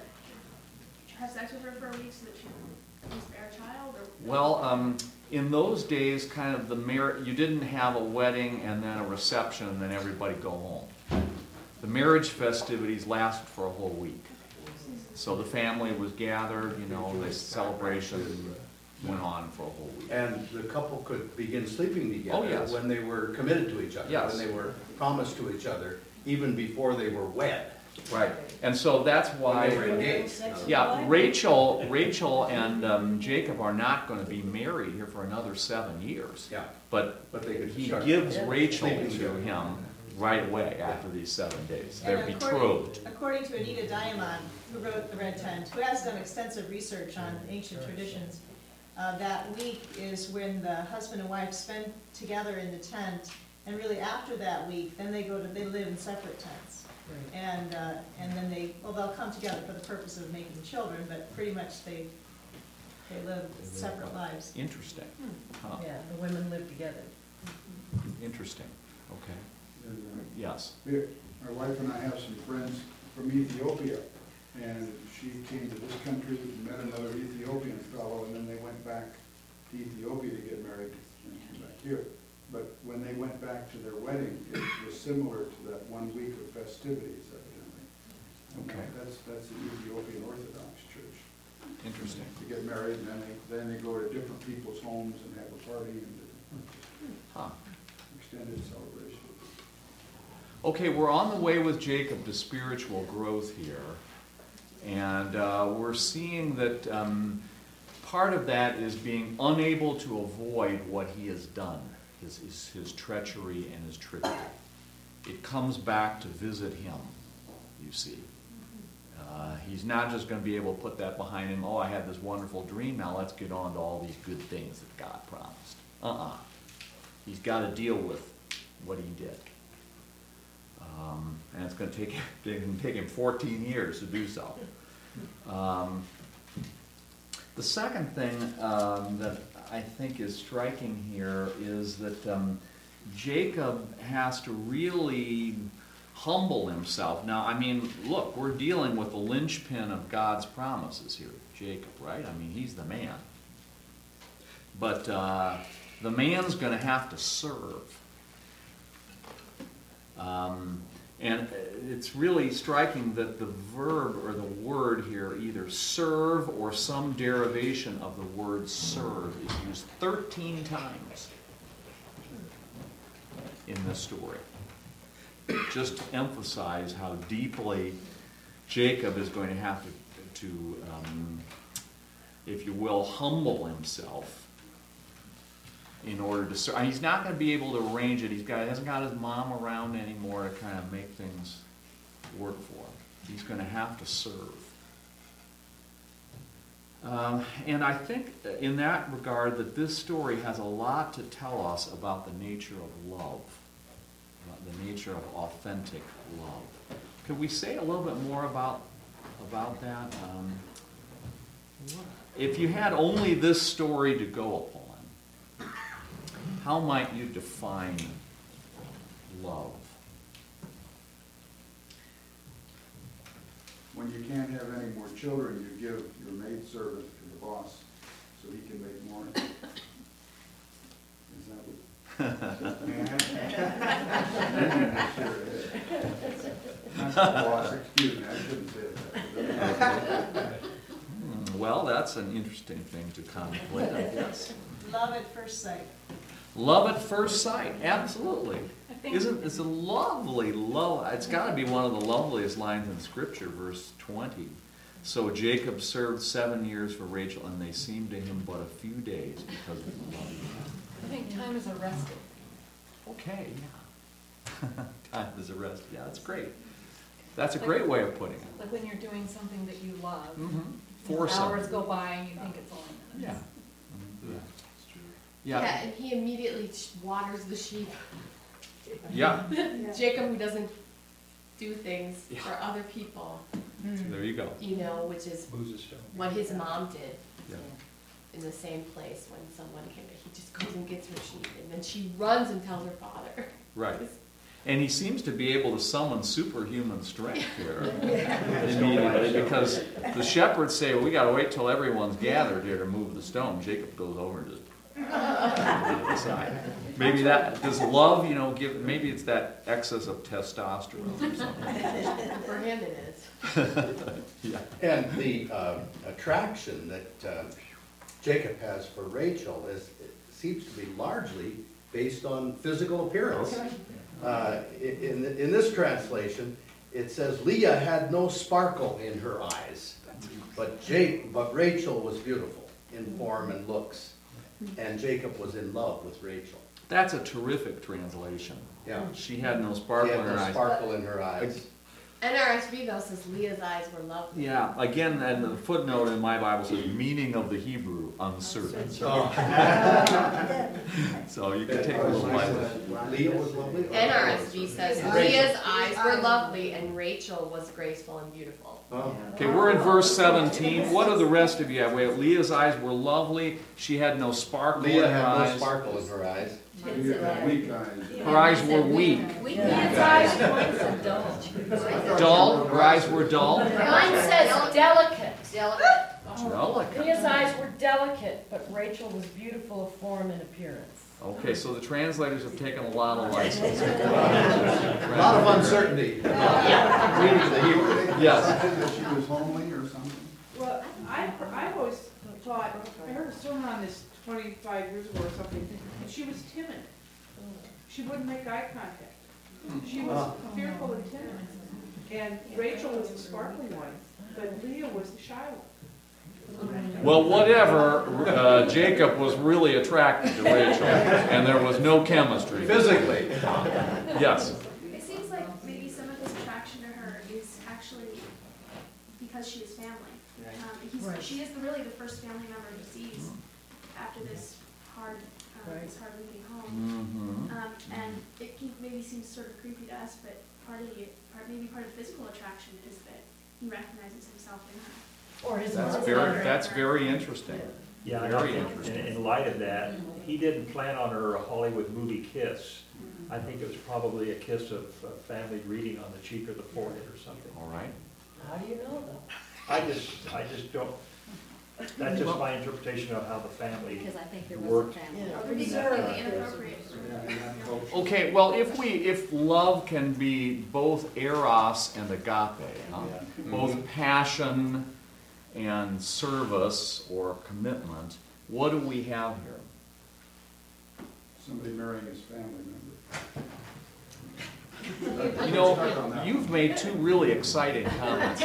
to have sex with her for a week so that she can bear a child, or? Well, um, in those days, kind of the mar- you didn't have a wedding and then a reception and then everybody go home. The marriage festivities lasted for a whole week. So the family was gathered, you know, the celebration went on for a whole week. And the couple could begin sleeping together Oh, yes. when they were committed to each other, Yes. when they were promised to each other, even before they were wed. Right, and so that's why. When they were engaged. Yeah, Rachel, Rachel and um, Jacob are not going to be married here for another seven years. Yeah. But But they could he start gives Rachel sleeping to together. him right away after these seven days. They're And betrothed. According, according to Anita Diamond, who wrote The Red Tent, who has done extensive research on ancient traditions, uh, that week is when the husband and wife spend together in the tent, and really after that week, then they go to, they live in separate tents. And, uh, and then they, well, they'll come together for the purpose of making children, but pretty much they, they live separate lives. Interesting. Huh. Yeah, the women live together. Interesting. Okay. Yes. We- My wife and I have some friends from Ethiopia, and she came to this country, met another Ethiopian fellow, and then they went back to Ethiopia to get married and came back here. But when they went back to their wedding, it was similar to that one week of festivities, evidently. And Okay. That's, that's the Ethiopian Orthodox Church. Interesting. To get married, and then they, then they go to different people's homes and have a party and Huh. extended celebration. Okay, we're on the way with Jacob to spiritual growth here. And uh, we're seeing that um, part of that is being unable to avoid what he has done, his, his, his treachery and his trickery. It comes back to visit him, you see. Uh, he's not just going to be able to put that behind him, oh, I had this wonderful dream, now let's get on to all these good things that God promised. Uh-uh. He's got to deal with what he did. Um, and it's going to take, take him fourteen years to do so. Um, the second thing um, that I think is striking here is that um, Jacob has to really humble himself. Now, I mean, look, we're dealing with the linchpin of God's promises here, Jacob, right? I mean, he's the man. But uh, the man's going to have to serve. Um, and it's really striking that the verb or the word here, either serve or some derivation of the word serve, is used thirteen times in this story. Just to emphasize how deeply Jacob is going to have to, to um, if you will, humble himself in order to serve. He's not going to be able to arrange it. He's got, he hasn't got his mom around anymore to kind of make things work for him. He's going to have to serve. Um, and I think in that regard that this story has a lot to tell us about the nature of love, about the nature of authentic love. Could we say a little bit more about, about that? Um, if you had only this story to go upon, how might you define love? When you can't have any more children, you give your maidservant to the boss so he can make more. Boss, excuse me, I shouldn't say that. Hmm, Well, that's an interesting thing to contemplate, I guess. Love at first sight. Love at first sight, absolutely. I think- Isn't, it's a lovely, love, it's gotta be one of the loveliest lines in Scripture, verse twenty. So Jacob served seven years for Rachel, and they seemed to him but a few days because of the love. I think time is arrested. Okay, yeah. Time is arrested, yeah, that's great. That's a great way of putting it. Like when you're doing something that you love. Mhm. you know, For Hours something. go by and you think it's only Yeah. minutes. Yeah. Yeah, and he immediately sh- waters the sheep. Yeah, Jacob, who doesn't do things Yeah. for other people, there you go. you know, which is Moves a stone. what his mom did Yeah. in the same place when someone came. He just goes and gets her sheep, and then she runs and tells her father. Right. And he seems to be able to summon superhuman strength here immediately, because the shepherds say, well, we gotta wait till everyone's gathered here to move the stone. Jacob goes over and just aside. Maybe that, does love, you know, give, maybe it's that excess of testosterone or something. For him it is. Yeah. And the uh, attraction that uh, Jacob has for Rachel is, it seems to be largely based on physical appearance. Uh, in, in this translation, it says Leah had no sparkle in her eyes, but Jake, but Rachel was beautiful in form and looks, and Jacob was in love with Rachel. That's a terrific translation. Yeah. She had no sparkle She in had her no eyes. sparkle in her eyes. N R S V though says Leah's eyes were lovely. Yeah, again, and the footnote in my Bible says, meaning of the Hebrew, uncertain. Oh. So you can take a little light with it. Leah was lovely? N R S V says Leah's eyes were lovely and Rachel was graceful and beautiful. Oh. Okay, we're in verse seventeen. What do the rest of you have? We have Leah's eyes were lovely. She had no sparkle in Leah her had no eyes. sparkle in her eyes. Leah had weak eyes. Her eyes were weak. Leah's eyes weren't dull. Dull? Her eyes were dull? Mine says delicate. Delicate. Delicate. Leah's eyes were delicate, but Rachel was beautiful of form and appearance. Okay, so the translators have taken a lot of license. A lot of uncertainty. Reading the Hebrew. Yes. That she was homely or something? Well, I, I've always thought, I heard a sermon on this twenty-five years ago or something, and she was timid. She wouldn't make eye contact. She was fearful and timid. And Rachel was a sparkling one, but Leah was the shy one. Well, whatever, uh, Jacob was really attracted to Rachel, and there was no chemistry. Physically. Yes. It seems like maybe some of his attraction to her is actually because she is family. Um, he's, Right. She is the, really the first family member he sees after this hard, um, this hard leaving home. Mm-hmm. Um, and it can, maybe seems sort of creepy to us, but part of the, part, maybe part of physical attraction is that he recognizes himself in her. Or his That's mom's very, mother. that's very interesting. Yeah, and I Very think interesting. in, in light of that, he didn't plan on her a Hollywood movie kiss. I think it was probably a kiss of uh, family greeting on the cheek or the forehead or something. All right. How do you know though? I just, I just don't, that's just my interpretation of how the family Because I think there was a worked. family. It would be completely inappropriate. Okay, well, if we, if love can be both eros and agape, huh? Both passion and service or commitment, what do we have here? Somebody marrying his family member. You know, you've made two really exciting comments.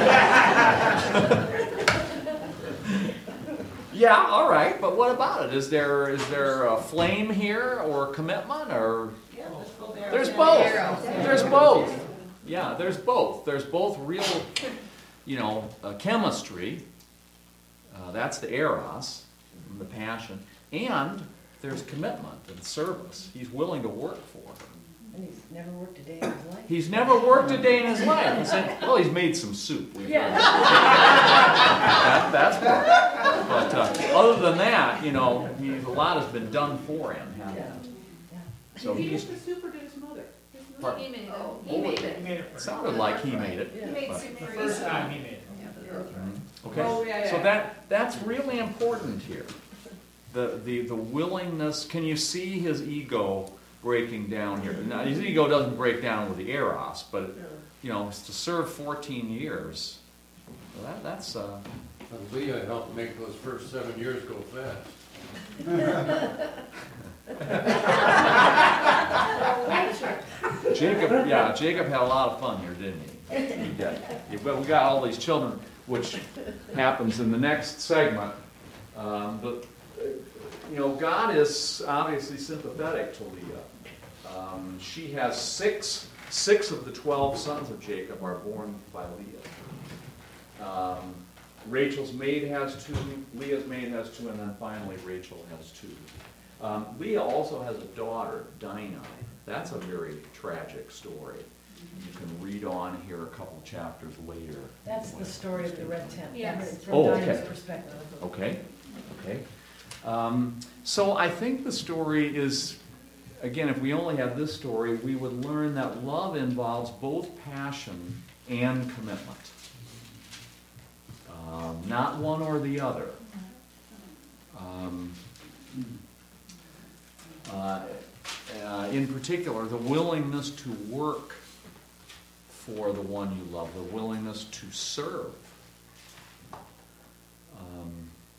Yeah, all right, but what about it? Is there, is there a flame here or commitment or? There's both. There's both. Yeah, there's both. There's both real, you know, uh, chemistry. Uh, that's the eros, the passion, and there's commitment and service. He's willing to work for her. And he's never worked a day in his life. He's never worked a day in his life. He said, well, he's made some soup. We've Yeah. that, that's part. But uh, other than that, you know, he's, a lot has been done for him, hasn't it? So Did he he's. make the soup or did his mother? Part- He made it. Oh, He made it. it sounded like he made it. He made but- soup The for first Esau. time he made it. Okay, Oh, yeah, so yeah. that, that's really important here. the, the, the willingness, can you see his ego breaking down here? Now, his ego doesn't break down with the eros, but, you know, to serve fourteen years, well, that, that's... Uh, Leah helped make those first seven years go fast. Jacob, yeah, Jacob had a lot of fun here, didn't he? He did. He- But we got all these children, which happens in the next segment. Um, but, uh, you know, God is obviously sympathetic to Leah. Um, she has six, six of the twelve sons of Jacob are born by Leah. Um, Rachel's maid has two, Leah's maid has two, and then finally Rachel has two. Um, Leah also has a daughter, Dinah. That's a very tragic story. You can read on here a couple chapters later. That's the story of the red tent. Yes. From Oh, Dinah's okay. perspective. Okay, okay. Um, so I think the story is, again, if we only had this story, we would learn that love involves both passion and commitment. Um, not one or the other. Um, uh, uh, in particular, the willingness to work for the one you love, the willingness to serve. Um,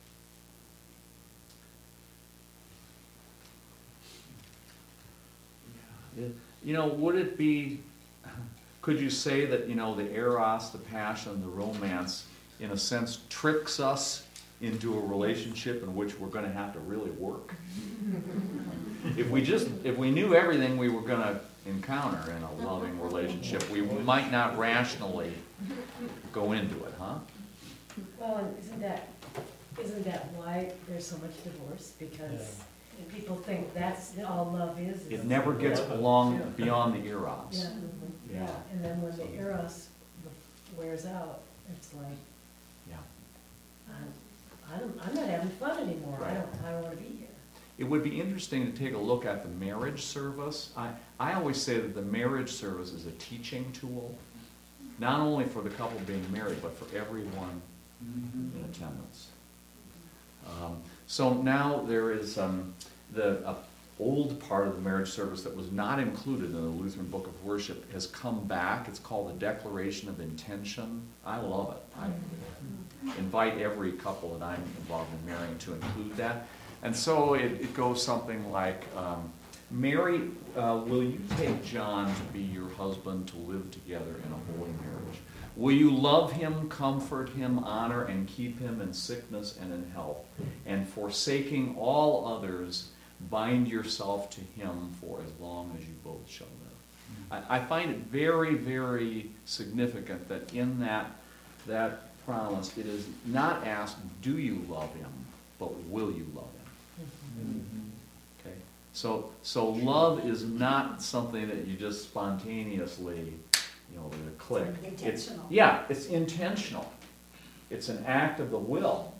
it- you know, would it be, could you say that, you know, the eros, the passion, the romance, in a sense, tricks us into a relationship in which we're going to have to really work? If we just, if we knew everything we were going to encounter in a loving relationship, we might not rationally go into it, huh? Well, and isn't that, isn't that why there's so much divorce? Because people think that's all love is. It is- never gets along beyond the eros. Yeah, Yeah. yeah, and then when the eros wears out, it's like, Yeah. I'm, I'm, I'm not having fun anymore. I Right. don't, I don't wanna be here. It would be interesting to take a look at the marriage service. I, I always say that the marriage service is a teaching tool, not only for the couple being married, but for everyone in attendance. Um, so now there is um, the uh, old part of the marriage service that was not included in the Lutheran Book of Worship has come back. It's called the Declaration of Intention. I love it. I invite every couple that I'm involved in marrying to include that. And so it, it goes something like, um, Mary, uh, will you take John to be your husband to live together in a holy marriage? Will you love him, comfort him, honor, and keep him in sickness and in health? And forsaking all others, bind yourself to him for as long as you both shall live. I, I find it very, very significant that in that, that promise, it is not asked, do you love him, but will you love him? Okay, so so love is not something that you just spontaneously, you know, with a click. It's It's, intentional. yeah, it's intentional. It's an act of the will.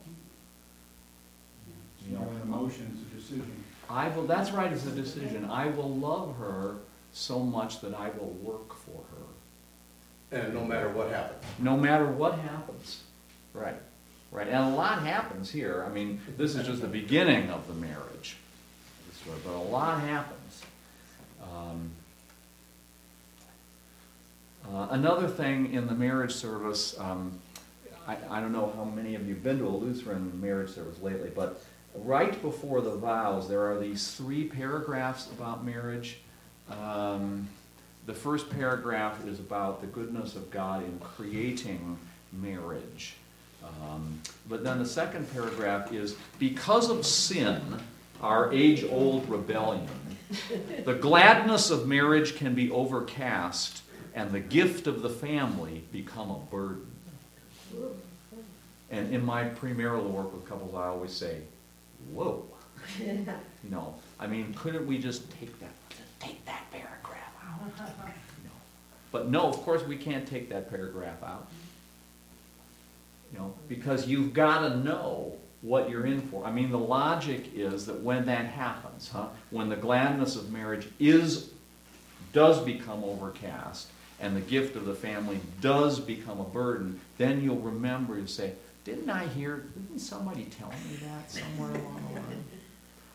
You know, An emotion is a decision. I will. That's right. It's a decision. I will love her so much that I will work for her. And no matter what happens. No matter what happens. Right. Right. And a lot happens here. I mean, this is just the beginning of the marriage. But a lot happens. Um, uh, another thing in the marriage service, um, I, I don't know how many of you have been to a Lutheran marriage service lately, but right before the vows, there are these three paragraphs about marriage. Um, the first paragraph is about the goodness of God in creating marriage. Um, but then the second paragraph is, because of sin, our age-old rebellion, the gladness of marriage can be overcast, and the gift of the family become a burden. And in my premarital work with couples, I always say, whoa. You know, I mean, couldn't we just take that, just take that paragraph out? You know. But no, of course we can't take that paragraph out. You know, because you've got to know what you're in for. I mean, the logic is that when that happens, huh, when the gladness of marriage is, does become overcast, and the gift of the family does become a burden, then you'll remember and say, didn't I hear, didn't somebody tell me that somewhere along the line?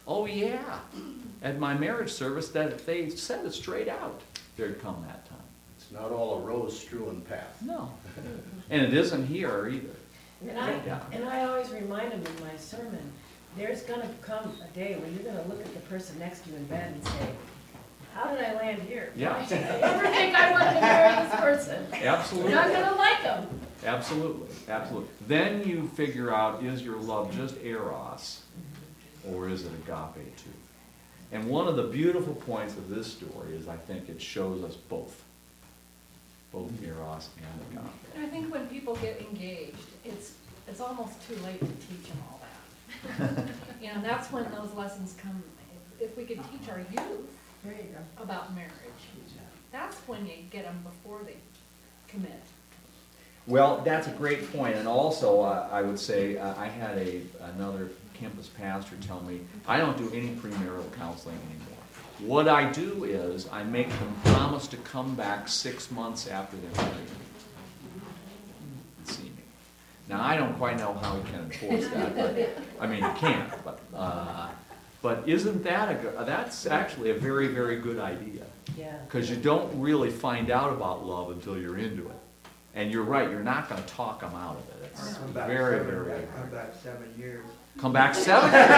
Oh, yeah. At my marriage service, that if they said it straight out, there'd come that time. It's not all a rose-strewn path. No. And it isn't here either. And I, Yeah. and I always remind them in my sermon, there's gonna come a day when you're gonna look at the person next to you in bed and say, how did I land here? Yeah. Why did I ever think I wanted to marry this person? Absolutely. You're not gonna like them. Absolutely, absolutely. Then you figure out, is your love just eros, or is it agape too? And one of the beautiful points of this story is I think it shows us both. Both eros and agape. And I think when people get engaged, it's, it's almost too late to teach them all that. You know, that's when those lessons come, if we could teach our youth There you go. about marriage, that's when you get them before they commit. Well, that's a great point, and also uh, I would say uh, I had a another campus pastor tell me I don't do any premarital counseling anymore. What I do is I make them promise to come back six months after they're married and see me. Now I don't quite know how he can enforce that, but I mean he can't. But uh, but isn't that a good, that's actually a very very good idea? Yeah. Because you don't really find out about love until you're into it. And you're right, you're not going to talk them out of it. It's Come back very, seven- very Come hard. back seven years. Come back seven years.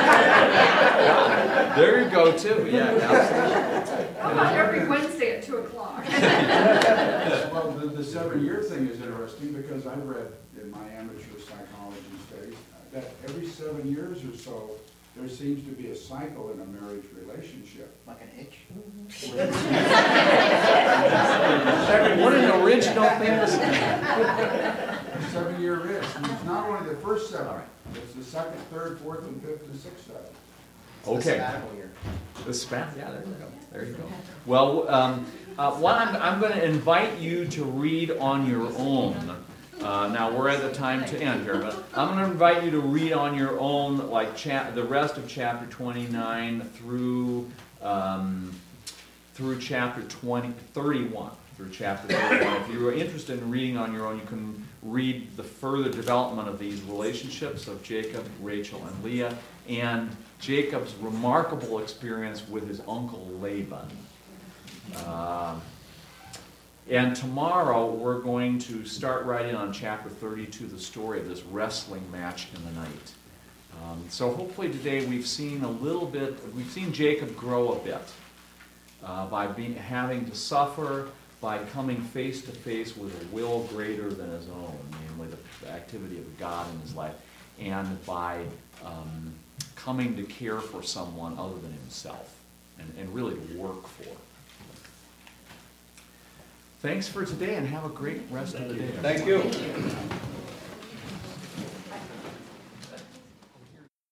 There you go, too. Yeah, absolutely. How about every Wednesday at two o'clock? Well, the, the seven-year thing is interesting because I read in my amateur psychology studies that every seven years or so, there seems to be a cycle in a marriage relationship. Like an itch? What an original thing to say. A seven-year itch. And it's not only the first seven, it's the second, third, fourth, and fifth, and sixth seven. Okay. The spat, yeah, there you go. There you go. Well, um, uh, what I'm, I'm going to invite you to read on your own. Uh, now we're at the time to end here, but I'm going to invite you to read on your own, like cha- the rest of chapter twenty-nine through um, through chapter twenty, thirty-one. Through chapter thirty-one. If you're interested in reading on your own, you can read the further development of these relationships of Jacob, Rachel, and Leah, and Jacob's remarkable experience with his uncle Laban. Uh, And tomorrow we're going to start right in on chapter thirty-two, the story of this wrestling match in the night. Um, so hopefully today we've seen a little bit, we've seen Jacob grow a bit uh, by being, having to suffer, by coming face to face with a will greater than his own, namely the activity of God in his life, and by um, coming to care for someone other than himself, and, and really to work for. Thanks for today, and have a great rest of the day. Thank you.